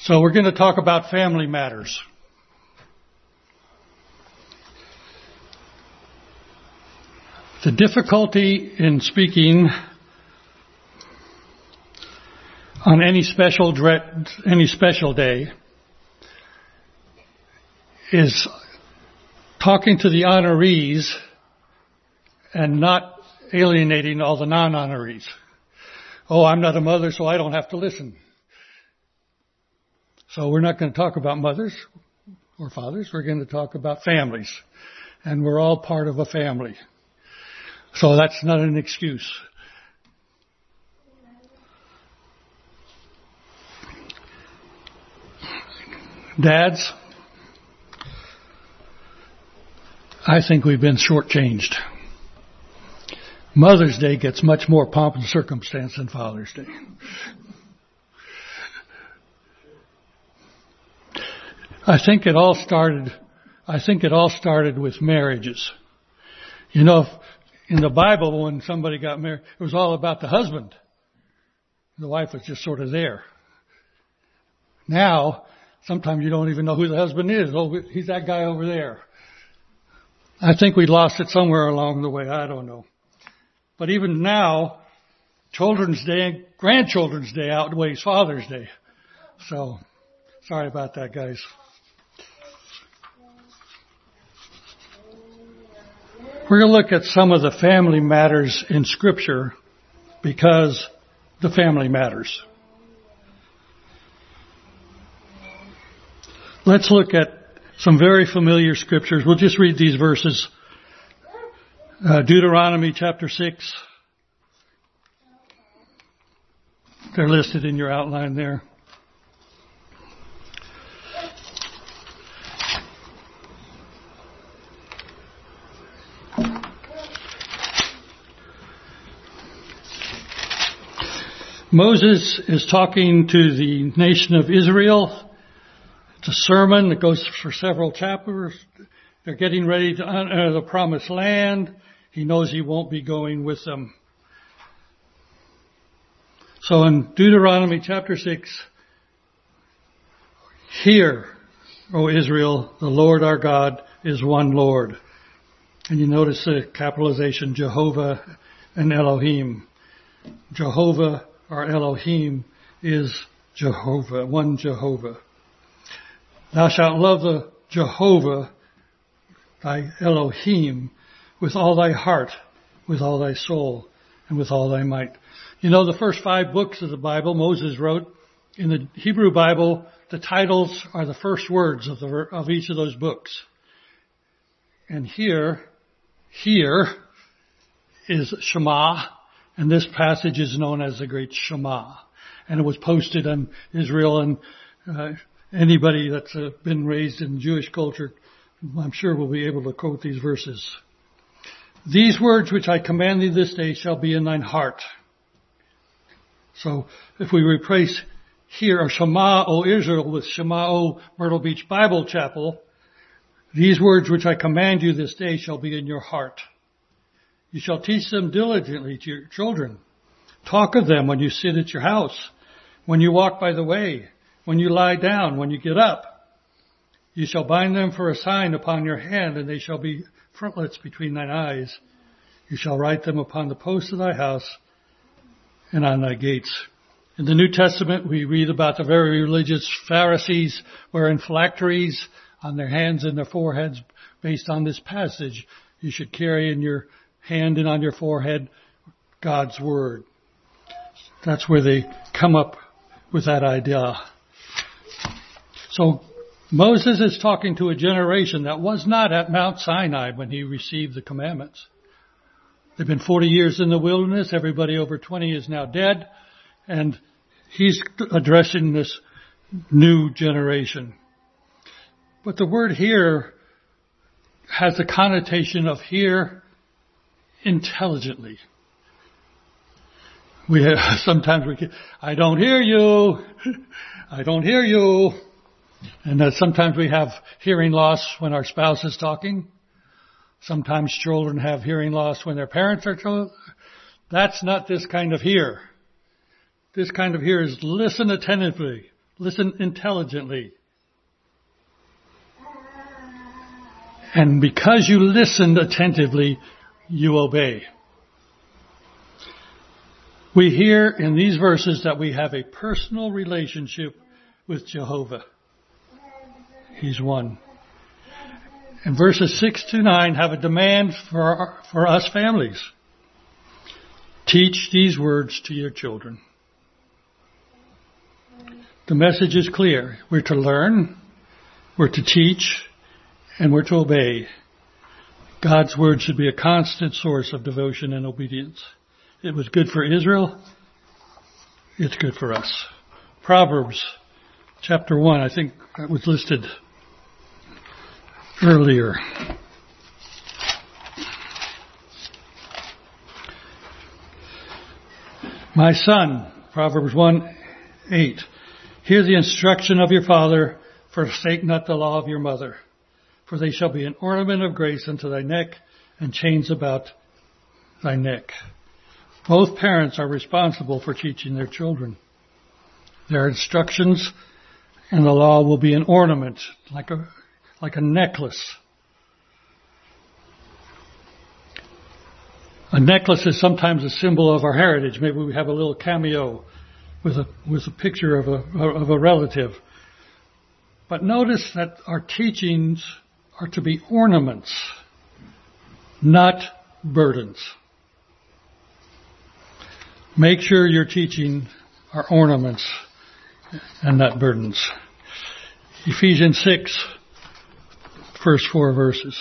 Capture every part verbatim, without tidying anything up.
So we're going to talk about family matters. The difficulty in speaking on any special dre- any special day is talking to the honorees and not alienating all the non-honorees. Oh, I'm not a mother, so I don't have to listen. So we're not going to talk about mothers or fathers. We're going to talk about families. And we're all part of a family. So that's not an excuse. Dads, I think we've been shortchanged. Mother's Day gets much more pomp and circumstance than Father's Day. I think it all started, I think it all started with marriages. You know, in the Bible, when somebody got married, it was all about the husband. The wife was just sort of there. Now, sometimes you don't even know who the husband is. Oh, he's that guy over there. I think we lost it somewhere along the way. I don't know. But even now, Children's Day and Grandchildren's Day outweighs Father's Day. So, sorry about that, guys. We're going to look at some of the family matters in Scripture because the family matters. Let's look at some very familiar scriptures. We'll just read these verses. Uh, Deuteronomy chapter six. They're listed in your outline there. Moses is talking to the nation of Israel. It's a sermon that goes for several chapters. They're getting ready to enter the promised land. He knows he won't be going with them. So in Deuteronomy chapter six, hear, O Israel, the Lord our God is one Lord. And you notice the capitalization, Jehovah and Elohim. Jehovah or Elohim is Jehovah, one Jehovah. Thou shalt love the Jehovah, thy Elohim, with all thy heart, with all thy soul, and with all thy might. You know, the first five books of the Bible Moses wrote. In the Hebrew Bible, the titles are the first words of, the, of each of those books. And here, here is Shema, and this passage is known as the Great Shema. And it was posted on Israel, and uh, anybody that's uh, been raised in Jewish culture, I'm sure will be able to quote these verses. These words which I command thee this day shall be in thine heart. So if we replace here, or Shema, O Israel, with Shema, O Myrtle Beach Bible Chapel, these words which I command you this day shall be in your heart. You shall teach them diligently to your children. Talk of them when you sit at your house, when you walk by the way, when you lie down, when you get up. You shall bind them for a sign upon your hand, and they shall be frontlets between thine eyes. You shall write them upon the posts of thy house and on thy gates. In the New Testament, we read about the very religious Pharisees wearing phylacteries on their hands and their foreheads based on this passage. You should carry in your hand and on your forehead God's Word. That's where they come up with that idea. So Moses is talking to a generation that was not at Mount Sinai when he received the commandments. They've been forty years in the wilderness. Everybody over twenty is now dead. And he's addressing this new generation. But the word here has the connotation of hear intelligently. We have, sometimes we get, I don't hear you. I don't hear you. And that sometimes we have hearing loss when our spouse is talking. Sometimes children have hearing loss when their parents are told. That's not this kind of hear. This kind of hear is listen attentively. listen intelligently. And because you listened attentively, you obey. We hear in these verses that we have a personal relationship with Jehovah. He's one. And verses six to nine have a demand for our, for us families. Teach these words to your children. The message is clear. We're to learn, we're to teach, and we're to obey. God's word should be a constant source of devotion and obedience. It was good for Israel. It's good for us. Proverbs chapter one, I think that was listed earlier. My son, Proverbs one, eight. Hear the instruction of your father, forsake not the law of your mother. For they shall be an ornament of grace unto thy neck, and chains about thy neck. Both parents are responsible for teaching their children. Their instructions and the law will be an ornament, like a, like a necklace. A necklace is sometimes a symbol of our heritage. Maybe we have a little cameo with a, with a picture of a, of a relative. But notice that our teachings are to be ornaments, not burdens. Make sure your teaching are ornaments and not burdens. Ephesians six, first four verses.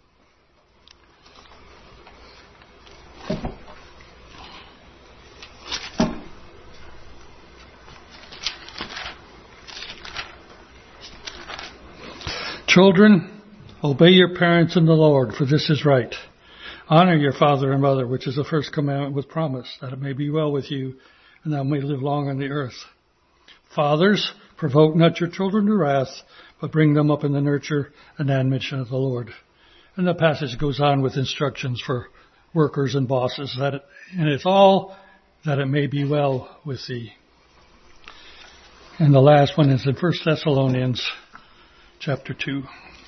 Children, obey your parents in the Lord, for this is right. Honor your father and mother, which is the first commandment with promise, that it may be well with you, and thou may live long on the earth. Fathers, provoke not your children to wrath, but bring them up in the nurture and admonition of the Lord. And the passage goes on with instructions for workers and bosses, that it, and it's all that it may be well with thee. And the last one is in First Thessalonians chapter two.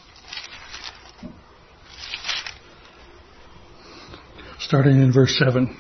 Starting in verse seven.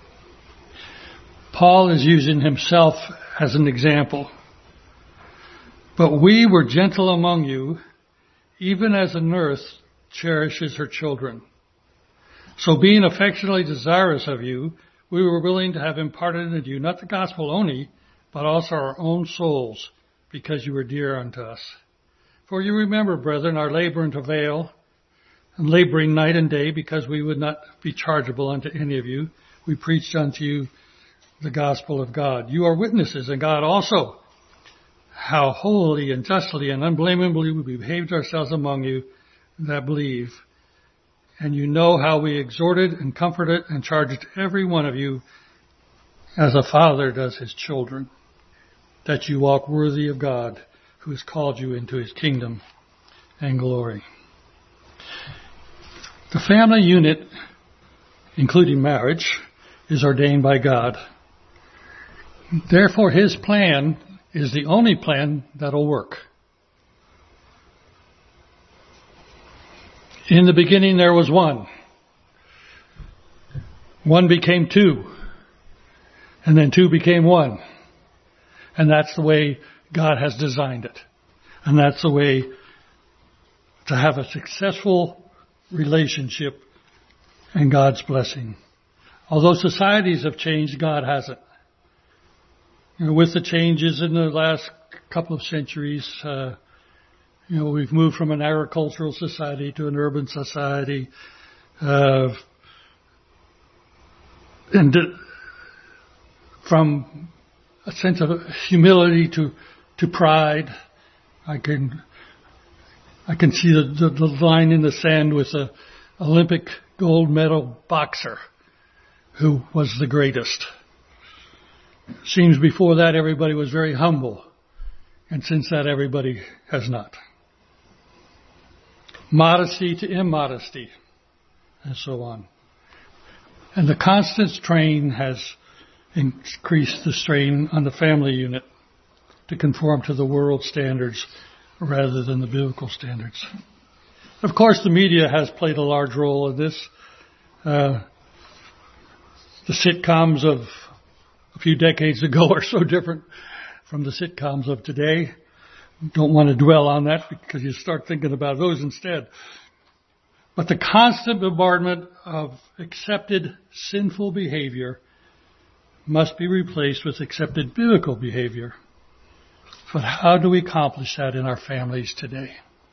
Paul is using himself as an example. But we were gentle among you, even as a nurse cherishes her children. So being affectionately desirous of you, we were willing to have imparted unto you not the gospel only, but also our own souls, because you were dear unto us. For you remember, brethren, our labor and travail, and laboring night and day, because we would not be chargeable unto any of you. We preached unto you the gospel of God. You are witnesses, and God also, how holily and justly and unblameably we behaved ourselves among you that believe. And you know how we exhorted and comforted and charged every one of you as a father does his children, that you walk worthy of God, who has called you into his kingdom and glory. The family unit, including marriage, is ordained by God. Therefore, his plan is the only plan that'll work. In the beginning, there was one. One became two. And then two became one. And that's the way God has designed it. And that's the way to have a successful relationship and God's blessing. Although societies have changed, God hasn't. You know, with the changes in the last couple of centuries, uh, you know, we've moved from an agricultural society to an urban society, uh, and from a sense of humility to to pride. I can I can see the, the, the line in the sand with a Olympic gold medal boxer who was the greatest. Seems before that everybody was very humble, and since that everybody has not. Modesty to immodesty, and so on. And the constant strain has increased the strain on the family unit to conform to the world standards rather than the biblical standards. Of course, the media has played a large role in this. Uh, the sitcoms of a few decades ago are so different from the sitcoms of today. Don't want to dwell on that because you start thinking about those instead. But the constant bombardment of accepted sinful behavior must be replaced with accepted biblical behavior. But how do we accomplish that in our families today?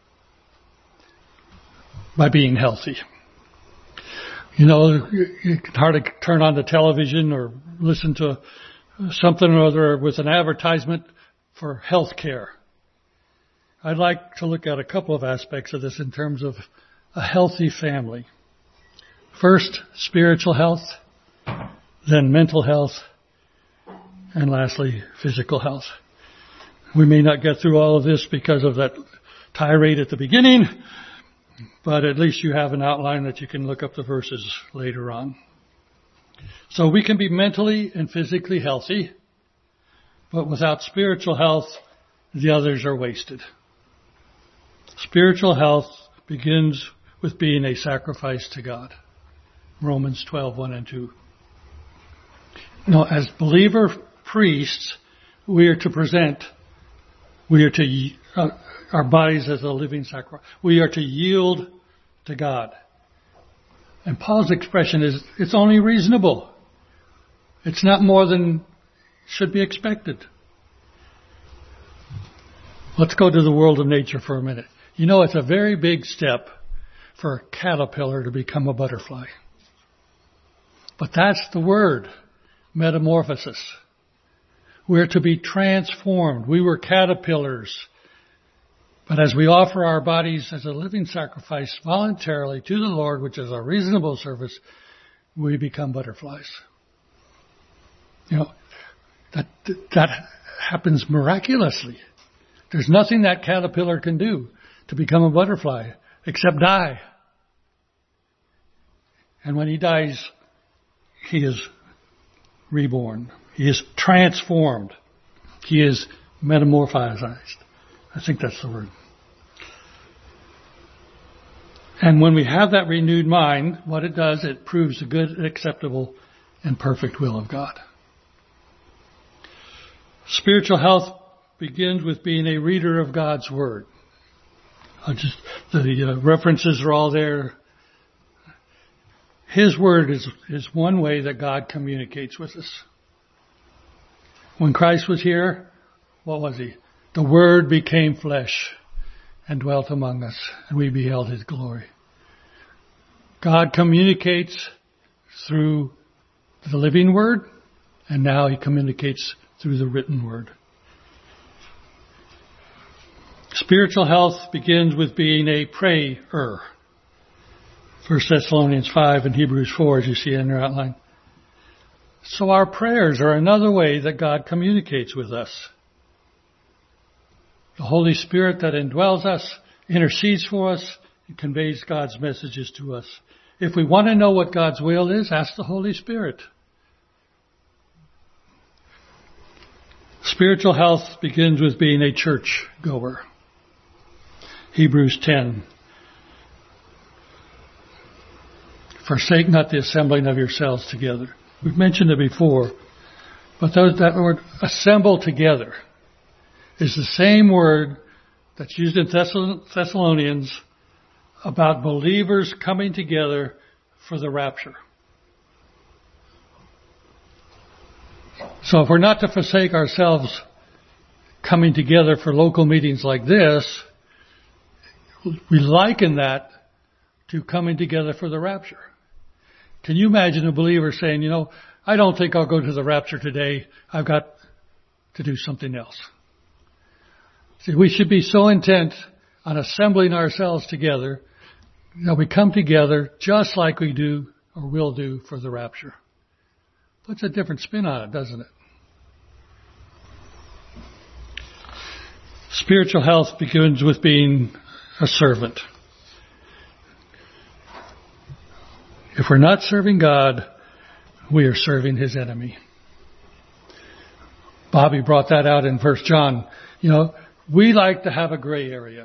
By being healthy. You know, you can hardly turn on the television or listen to something or other with an advertisement for health care. I'd like to look at a couple of aspects of this in terms of a healthy family. First, spiritual health, then mental health, and lastly, physical health. We may not get through all of this because of that tirade at the beginning, but at least you have an outline that you can look up the verses later on. So we can be mentally and physically healthy, but without spiritual health, the others are wasted. Spiritual health begins with being a sacrifice to God. Romans twelve, one and two. Now, as believer priests, we are to present, we are to, uh, our bodies as a living sacrifice. We are to yield to God. And Paul's expression is, it's only reasonable. It's not more than should be expected. Let's go to the world of nature for a minute. You know, it's a very big step for a caterpillar to become a butterfly. But that's the word, metamorphosis. We're to be transformed. We were caterpillars. But as we offer our bodies as a living sacrifice voluntarily to the Lord, which is a reasonable service, we become butterflies. You know, that, that happens miraculously. There's nothing that caterpillar can do to become a butterfly except die. And when he dies, he is reborn. He is transformed. He is metamorphosized. I think that's the word. And when we have that renewed mind, what it does, it proves the good, acceptable, and perfect will of God. Spiritual health begins with being a reader of God's Word. I'll just, the uh, references are all there. His Word is, is one way that God communicates with us. When Christ was here, what was He? The Word became flesh and dwelt among us, and we beheld His glory. God communicates through the living Word, and now He communicates through the written Word. Spiritual health begins with being a prayer. First Thessalonians five and Hebrews four, as you see in your outline. So our prayers are another way that God communicates with us. The Holy Spirit that indwells us intercedes for us and conveys God's messages to us. If we want to know what God's will is, ask the Holy Spirit. Spiritual health begins with being a church goer. Hebrews ten. Forsake not the assembling of yourselves together. We've mentioned it before, but those, that word assemble together is the same word that's used in Thessalonians about believers coming together for the rapture. So if we're not to forsake ourselves coming together for local meetings like this, we liken that to coming together for the rapture. Can you imagine a believer saying, you know, I don't think I'll go to the rapture today. I've got to do something else. See, we should be so intent on assembling ourselves together that we come together just like we do or will do for the rapture. Puts a different spin on it, doesn't it? Spiritual health begins with being a servant. If we're not serving God, we are serving His enemy. Bobby brought that out in First John. You know, we like to have a gray area.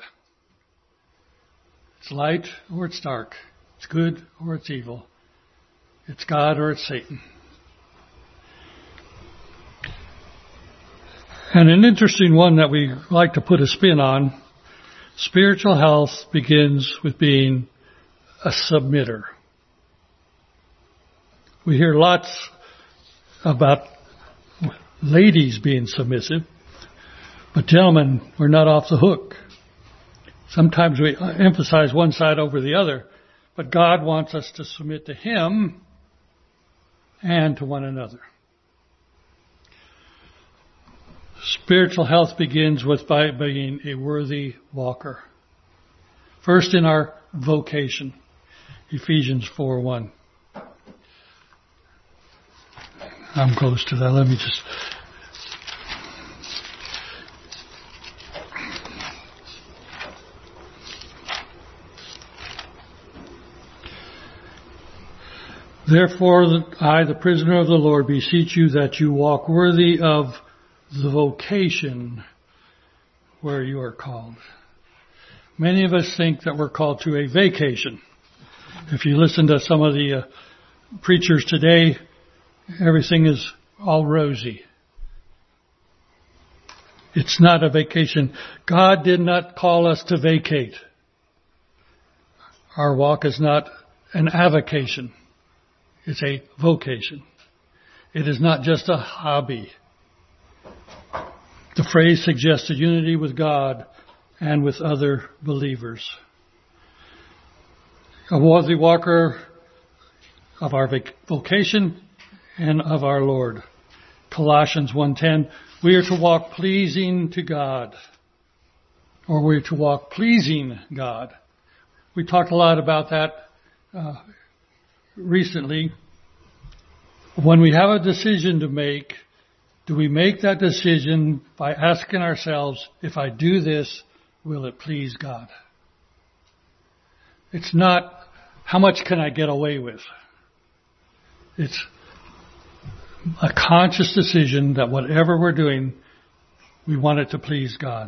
It's light or it's dark. It's good or it's evil. It's God or it's Satan. And an interesting one that we like to put a spin on, spiritual health begins with being a submitter. We hear lots about ladies being submissive, but gentlemen, we're not off the hook. Sometimes we emphasize one side over the other, but God wants us to submit to Him and to one another. Spiritual health begins with by being a worthy walker. First in our vocation, Ephesians four one. I'm close to that. Let me just... Therefore, I, the prisoner of the Lord, beseech you that you walk worthy of the vocation where you are called. Many of us think that we're called to a vacation. If you listen to some of the uh, preachers today, everything is all rosy. It's not a vacation. God did not call us to vacate. Our walk is not an avocation. It's a vocation. It is not just a hobby. The phrase suggests a unity with God and with other believers. A worthy walker of our vocation and of our Lord. Colossians one ten, we are to walk pleasing to God. Or we're to walk pleasing God. We talked a lot about that uh, recently. When we have a decision to make, do we make that decision by asking ourselves, if I do this, will it please God? It's not, how much can I get away with? It's a conscious decision that whatever we're doing, we want it to please God.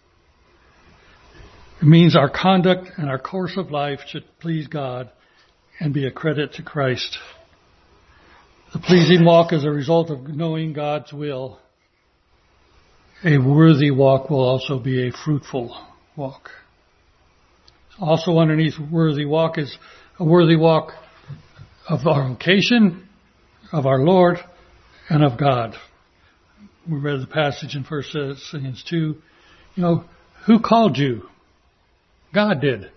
It means our conduct and our course of life should please God and be a credit to Christ. The pleasing walk is a result of knowing God's will. A worthy walk will also be a fruitful walk. Also underneath worthy walk is a worthy walk of our vocation, of our Lord, and of God. We read the passage in First Thessalonians two. You know, who called you? God did.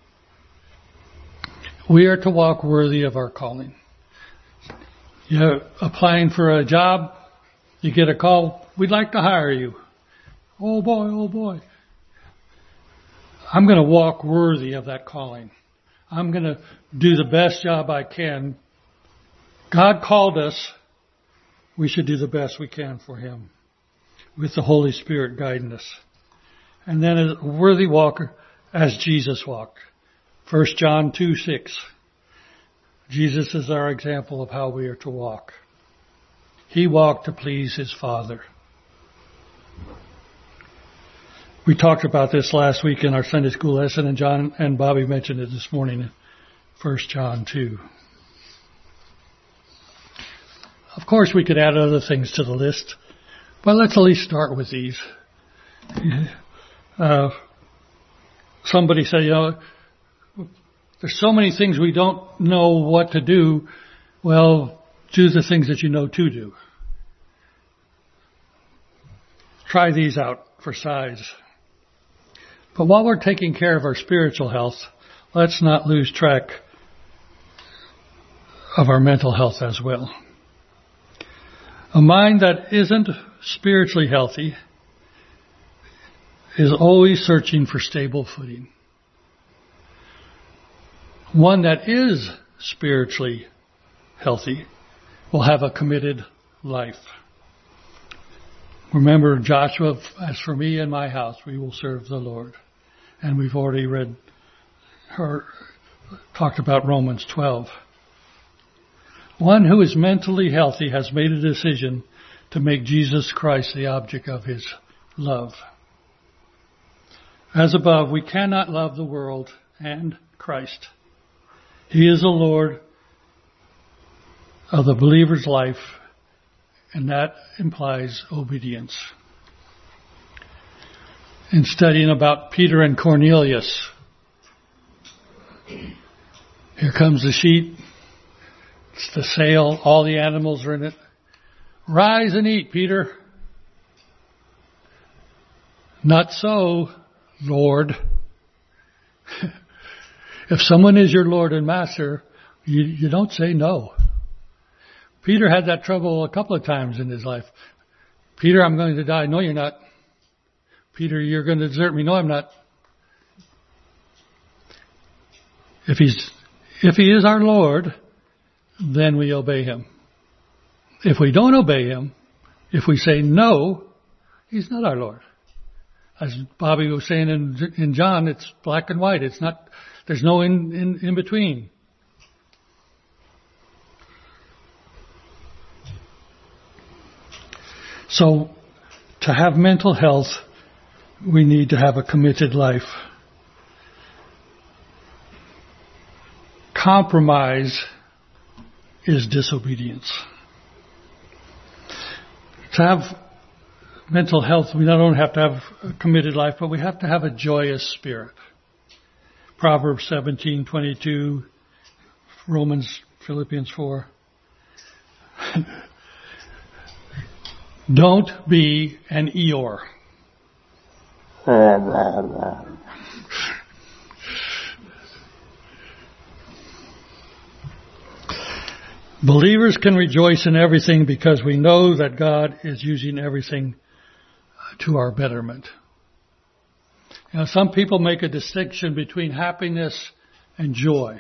We are to walk worthy of our calling. You're applying for a job, you get a call, we'd like to hire you. Oh boy, oh boy. I'm going to walk worthy of that calling. I'm going to do the best job I can. God called us. We should do the best we can for Him with the Holy Spirit guiding us. And then a worthy walker as Jesus walked. First John two six. Jesus is our example of how we are to walk. He walked to please His Father. We talked about this last week in our Sunday school lesson, and John and Bobby mentioned it this morning in First John two. Of course, we could add other things to the list, but let's at least start with these. Uh, somebody said, you know, there's so many things we don't know what to do. Well, do the things that you know to do. Try these out for size. But while we're taking care of our spiritual health, let's not lose track of our mental health as well. A mind that isn't spiritually healthy is always searching for stable footing. One that is spiritually healthy will have a committed life. Remember Joshua, as for me and my house, we will serve the Lord. And we've already read or talked about Romans twelve. One who is mentally healthy has made a decision to make Jesus Christ the object of his love. As above, we cannot love the world and Christ. He is the Lord of the believer's life, and that implies obedience. In studying about Peter and Cornelius, here comes the sheet. It's the sail. All the animals are in it. Rise and eat, Peter. Not so, Lord. If someone is your Lord and Master, you, you don't say no. Peter had that trouble a couple of times in his life. Peter, I'm going to die. No, you're not. Peter, you're going to desert me. No, I'm not. If he's, if he is our Lord, then we obey him. If we don't obey him, if we say no, he's not our Lord. As Bobby was saying in, in John, it's black and white. It's not, there's no in, in, in between. So, to have mental health, we need to have a committed life. Compromise is disobedience. To have mental health, we not only have to have a committed life, but we have to have a joyous spirit. Proverbs seventeen twenty-two, Romans, Philippians four. Don't be an Eeyore. Believers can rejoice in everything because we know that God is using everything to our betterment. You know, some people make a distinction between happiness and joy.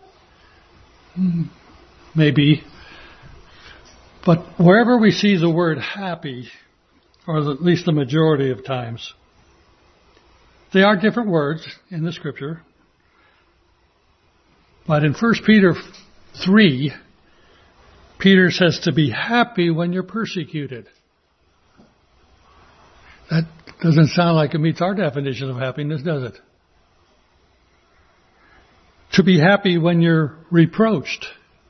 Maybe. But wherever we see the word happy, or at least the majority of times, they are different words in the scripture. But in First Peter three, Peter says to be happy when you're persecuted. That doesn't sound like it meets our definition of happiness, does it? To be happy when you're reproached.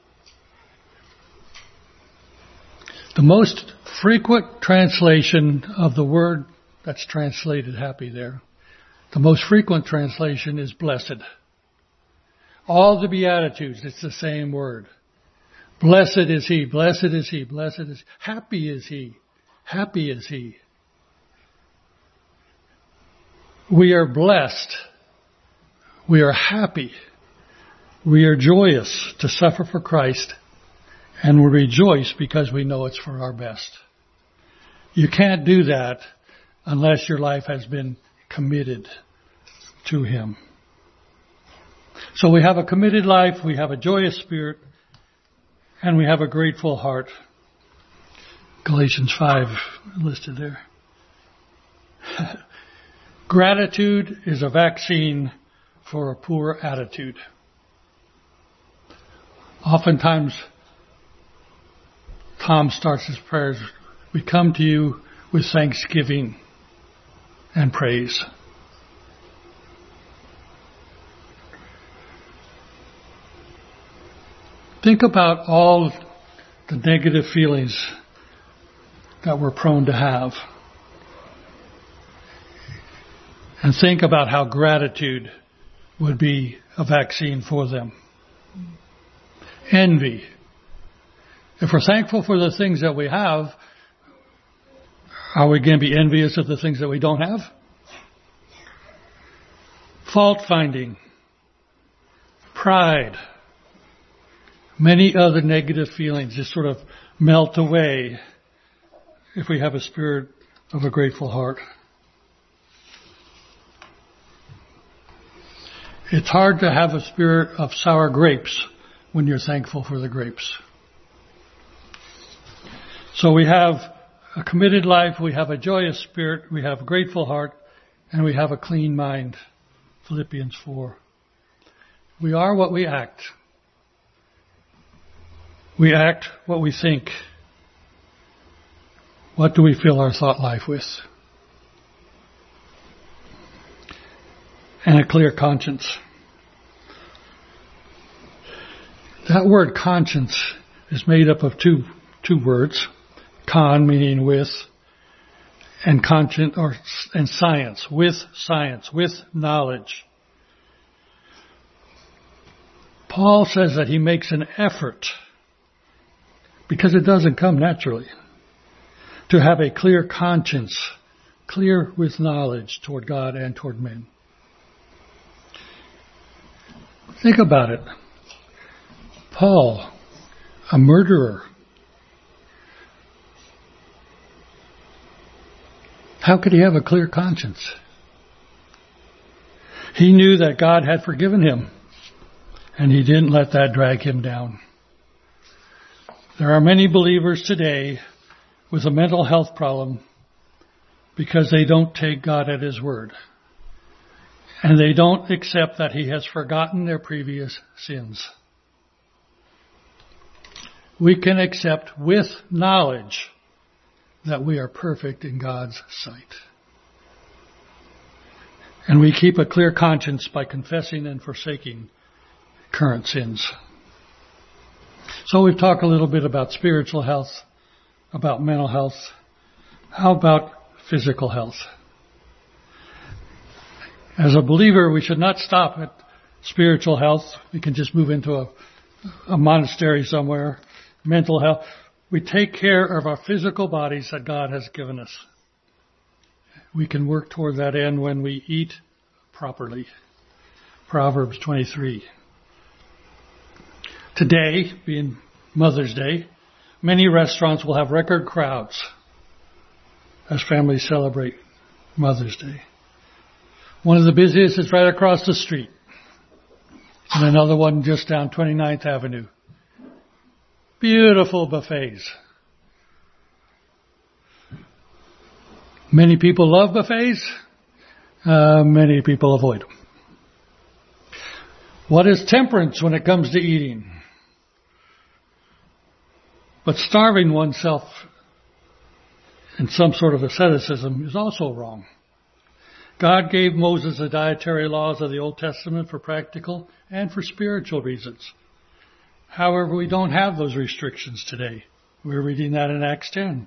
The most frequent translation of the word that's translated happy there, the most frequent translation is blessed. All the Beatitudes, it's the same word. Blessed is he, blessed is he, blessed is he. Happy is he, happy is he. We are blessed. We are happy. We are joyous to suffer for Christ. And we rejoice because we know it's for our best. You can't do that unless your life has been committed to him. So we have a committed life, we have a joyous spirit, and we have a grateful heart. Galatians five listed there. Gratitude is a vaccine for a poor attitude. Oftentimes, Tom starts his prayers, we come to you with thanksgiving and praise. Think about all the negative feelings that we're prone to have. And think about how gratitude would be a vaccine for them. Envy. If we're thankful for the things that we have, are we going to be envious of the things that we don't have? Fault finding. Pride. Many other negative feelings just sort of melt away if we have a spirit of a grateful heart. It's hard to have a spirit of sour grapes when you're thankful for the grapes. So we have a committed life, we have a joyous spirit, we have a grateful heart, and we have a clean mind. Philippians four. We are what we act. We act what we think. What do we fill our thought life with? And a clear conscience. That word conscience is made up of two two words. Con, meaning with, and conscience, or and science, with science, with knowledge. Paul says that he makes an effort, because it doesn't come naturally, to have a clear conscience, clear with knowledge toward God and toward men. Think about it. Paul, a murderer. How could he have a clear conscience? He knew that God had forgiven him, and he didn't let that drag him down. There are many believers today with a mental health problem because they don't take God at His word. And they don't accept that He has forgotten their previous sins. We can accept with knowledge that we are perfect in God's sight. And we keep a clear conscience by confessing and forsaking current sins. So we've talked a little bit about spiritual health, about mental health. How about physical health? As a believer, we should not stop at spiritual health. We can just move into a, a monastery somewhere. Mental health. We take care of our physical bodies that God has given us. We can work toward that end when we eat properly. Proverbs twenty-three. Today, being Mother's Day, many restaurants will have record crowds as families celebrate Mother's Day. One of the busiest is right across the street, and another one just down twenty-ninth Avenue. Beautiful buffets. Many people love buffets. Uh, many people avoid them. What is temperance when it comes to eating? But starving oneself in some sort of asceticism is also wrong. God gave Moses the dietary laws of the Old Testament for practical and for spiritual reasons. However, we don't have those restrictions today. We're reading that in Acts ten.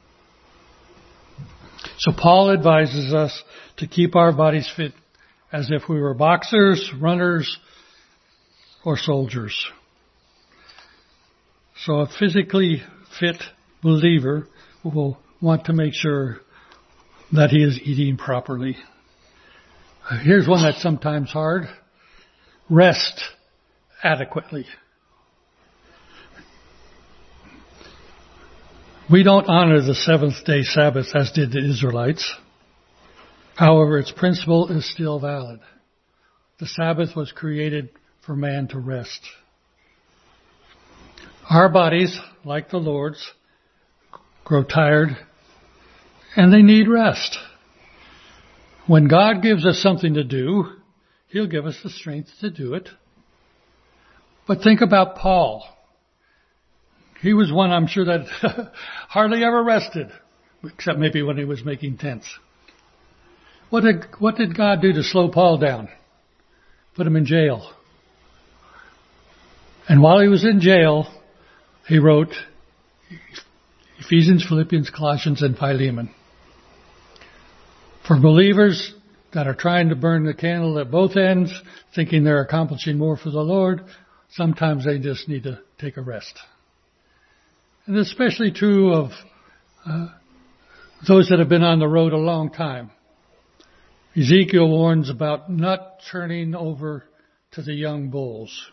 So Paul advises us to keep our bodies fit as if we were boxers, runners, or soldiers. So a physically fit believer will want to make sure that he is eating properly. Here's one that's sometimes hard. Rest adequately. We don't honor the seventh day Sabbath as did the Israelites. However, its principle is still valid. The Sabbath was created for man to rest. Our bodies, like the Lord's, grow tired and they need rest. When God gives us something to do, He'll give us the strength to do it. But think about Paul. He was one, I'm sure, that hardly ever rested, except maybe when he was making tents. What did, what did God do to slow Paul down? Put him in jail. And while he was in jail, he wrote Ephesians, Philippians, Colossians, and Philemon. For believers that are trying to burn the candle at both ends, thinking they're accomplishing more for the Lord, sometimes they just need to take a rest. And especially true of uh, those that have been on the road a long time. Ezekiel warns about not turning over to the young bulls.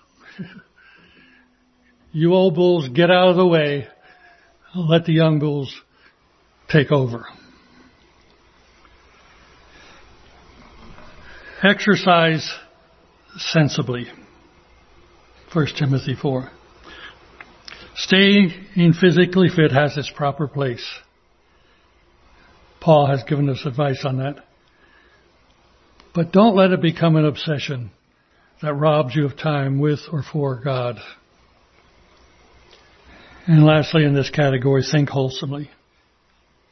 You old bulls, get out of the way. Let the young bulls take over. Exercise sensibly. First Timothy four. Staying physically fit has its proper place. Paul has given us advice on that. But don't let it become an obsession that robs you of time with or for God. And lastly, in this category, think wholesomely.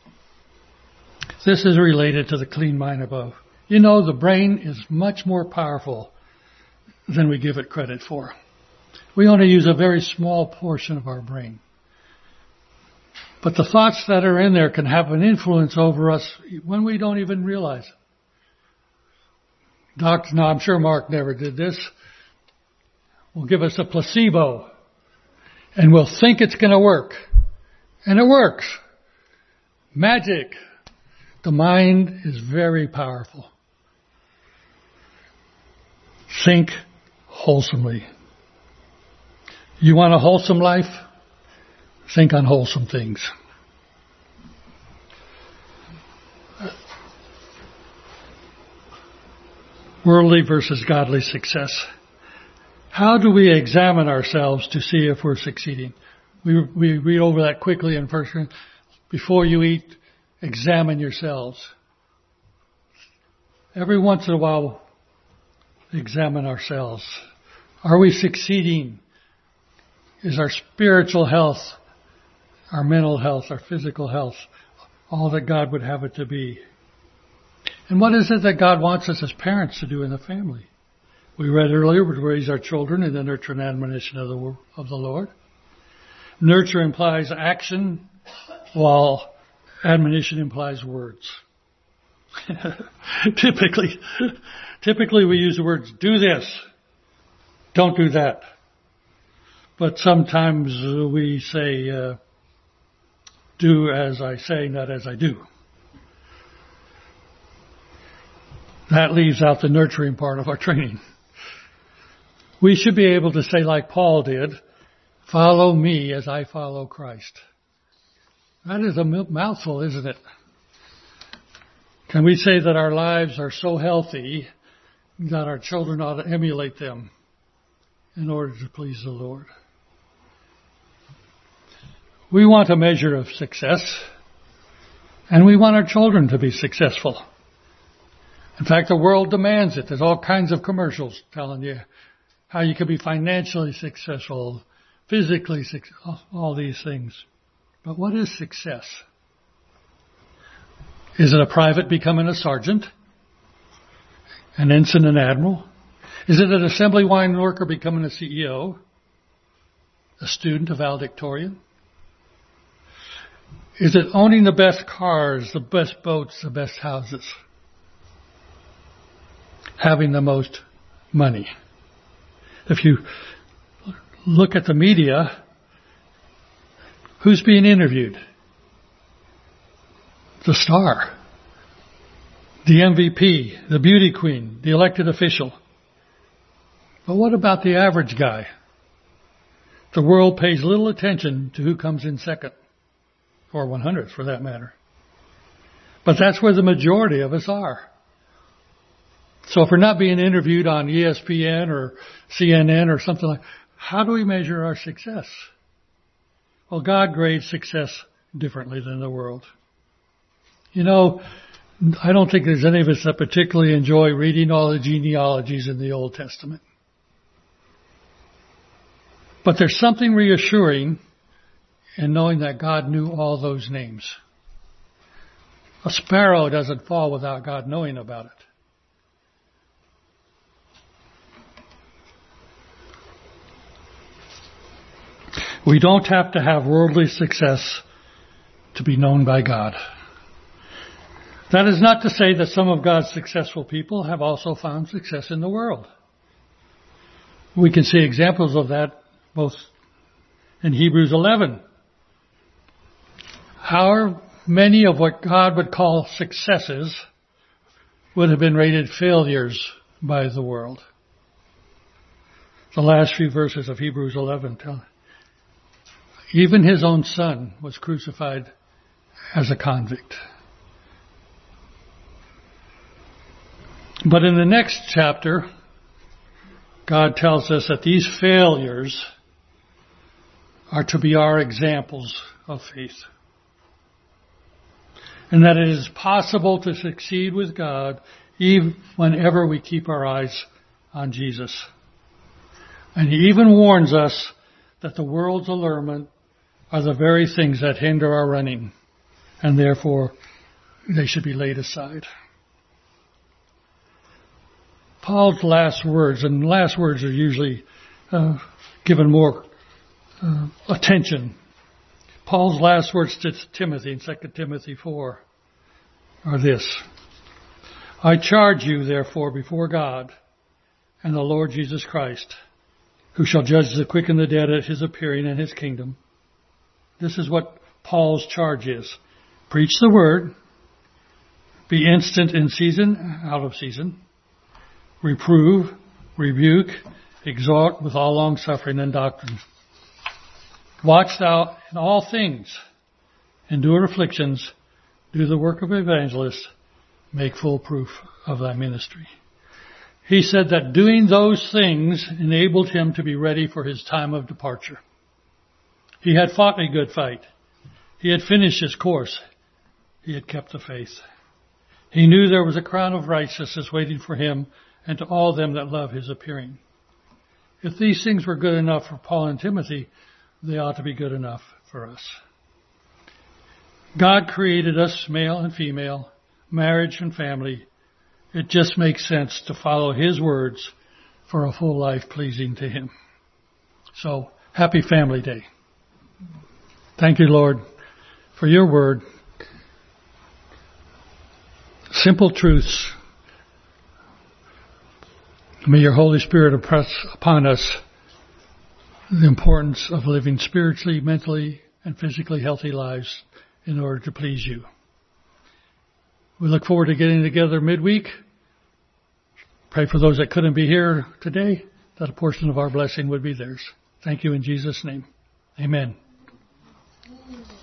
This is related to the clean mind above. You know, the brain is much more powerful than we give it credit for. We only use a very small portion of our brain. But the thoughts that are in there can have an influence over us when we don't even realize it. Doctor, no, I'm sure Mark never did this. Will give us a placebo and we'll think it's going to work. And it works. Magic. The mind is very powerful. Think wholesomely. You want a wholesome life? Think on wholesome things. Worldly versus godly success. How do we examine ourselves to see if we're succeeding? We, we read over that quickly in First Corinthians. Before you eat, examine yourselves. Every once in a while, examine ourselves. Are we succeeding? Is our spiritual health, our mental health, our physical health, all that God would have it to be? And what is it that God wants us as parents to do in the family? We read earlier, we raise our children in the nurture and admonition of the, of the Lord. Nurture implies action, while admonition implies words. typically, typically we use the words, do this, don't do that. But sometimes we say, uh, do as I say, not as I do. That leaves out the nurturing part of our training. We should be able to say like Paul did, follow me as I follow Christ. That is a mouthful, isn't it? Can we say that our lives are so healthy that our children ought to emulate them in order to please the Lord? We want a measure of success, and we want our children to be successful. In fact, the world demands it. There's all kinds of commercials telling you how you can be financially successful, physically successful, all these things. But what is success? Is it a private becoming a sergeant? An ensign and admiral? Is it an assembly line worker becoming a C E O? A student, a valedictorian? Is it owning the best cars, the best boats, the best houses? Having the most money? If you look at the media, who's being interviewed? The star, the M V P, the beauty queen, the elected official. But what about the average guy? The world pays little attention to who comes in second, or one hundredth for that matter. But that's where the majority of us are. So if we're not being interviewed on E S P N or C N N or something like that, how do we measure our success? Well, God grades success differently than the world. You know, I don't think there's any of us that particularly enjoy reading all the genealogies in the Old Testament. But there's something reassuring in knowing that God knew all those names. A sparrow doesn't fall without God knowing about it. We don't have to have worldly success to be known by God. That is not to say that some of God's successful people have also found success in the world. We can see examples of that both in Hebrews eleven. How many of what God would call successes would have been rated failures by the world? The last few verses of Hebrews eleven tell. Even his own son was crucified as a convict. But in the next chapter, God tells us that these failures are to be our examples of faith. And that it is possible to succeed with God even whenever we keep our eyes on Jesus. And he even warns us that the world's allurement are the very things that hinder our running and therefore they should be laid aside. Paul's last words, and last words are usually uh, given more uh, attention. Paul's last words to Timothy in Second Timothy four are this: I charge you, therefore, before God and the Lord Jesus Christ, who shall judge the quick and the dead at his appearing in his kingdom. This is what Paul's charge is. Preach the word. Be instant in season, out of season. Reprove, rebuke, exhort with all long suffering and doctrine. Watch thou in all things. Endure afflictions. Do the work of evangelist. Make full proof of thy ministry. He said that doing those things enabled him to be ready for his time of departure. He had fought a good fight. He had finished his course. He had kept the faith. He knew there was a crown of righteousness waiting for him and to all them that love his appearing. If these things were good enough for Paul and Timothy, they ought to be good enough for us. God created us male and female, marriage and family. It just makes sense to follow his words for a full life pleasing to him. So, happy Family Day. Thank you, Lord, for your word. Simple truths. May your Holy Spirit impress upon us the importance of living spiritually, mentally, and physically healthy lives in order to please you. We look forward to getting together midweek. Pray for those that couldn't be here today, that a portion of our blessing would be theirs. Thank you in Jesus' name. Amen.